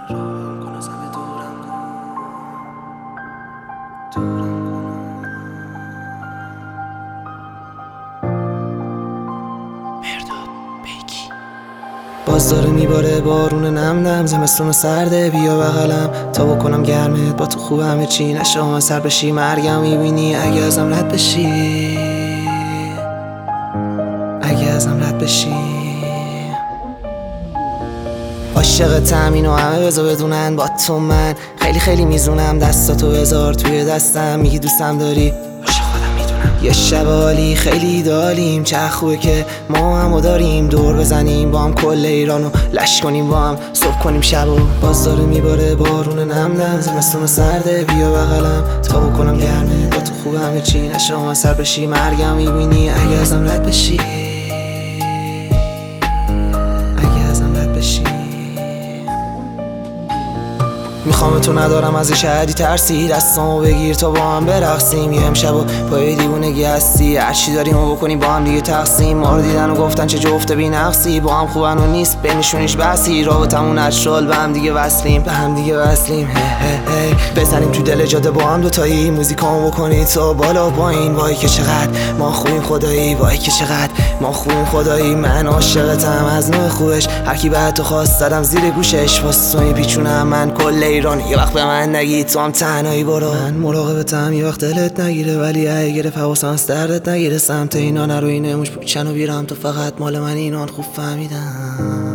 راهم کن از همه دورم کن باز داره میباره بارون نم نم، زمستون سرده بیا بغلم تا بکنم گرمت، با تو خوب همه چی نشه سر بشی مرگم میبینی اگه ازم رد بشی، اگه ازم رد بشی. عاشق تامین و همه بذار بدونن با تو من خیلی خیلی میزونم، دستاتو بذار توی دستم میگی دوستم داری، یه شب عالی خیلی داریم، چه خوبه که ما همو داریم، دور بزنیم با هم کل ایرانو لش کنیم، با هم صبح کنیم شبو. باز داره میباره بارون نم نم، زمستون سرده بیا بغلم تا بکنم گرمه، با تو خوب همه چی نشه سر بشی مرگم میبینی اگه ازم رد بشی، اگه ازم رد بشی. میخوام تو ندارم از شهدی ترسی، دستامو بگیر تا با هم برقصیم، یه امشب و پای دیوونگی هستی، هرچی داریم و بکنیم با هم دیگه تقسیم. ما رو دیدن و گفتن چه جفت بی نقصی، با هم خوبن و نیست بینشونش بحثی، رابطمون نشرال به هم دیگه وصلیم، به هم دیگه وصلیم. بزنیم تو دل جاده با هم دوتایی، موزیکامو بکنید تا بالا پایین، وای که چقدر ما خوبیم خدایی، وای که چقدر ما خوبیم خدایی. من عاشقتم از نوع خوبش، هر کی بعد تو خواست دادم زیر گوشش، واسه تو میپیچونم من کل ایران، یه وقت به من نگی تو هم تنهایی برو. من مراقبتم یه وقت دلت نگیره، ولی اگه گرفت حواسم از دردت نگیره، سمت اینا نرو، این موش بچن و بیرم، تو فقط مال من اینان خوب فهمیدم.